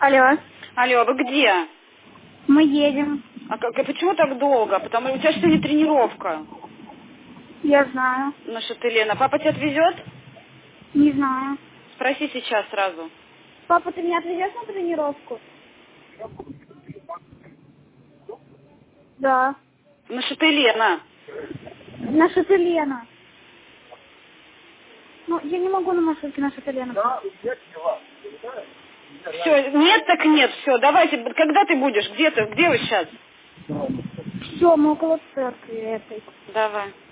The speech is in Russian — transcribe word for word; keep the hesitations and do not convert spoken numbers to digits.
Алло. Алло, вы где? Мы едем. А как, а почему так долго? Потому что у тебя сегодня тренировка. Я знаю. Наша ты, Лена. Папа тебя отвезет? Не знаю. Спроси сейчас сразу. Папа, ты меня отвезешь на тренировку? Да. Наша ты, Лена. Наша ты Лена. Ну, я не могу на маршрутке наша ты Лена. Все, нет так нет, все, давайте, когда ты будешь? Где ты? Где вы сейчас? Все, мы около церкви этой. Давай.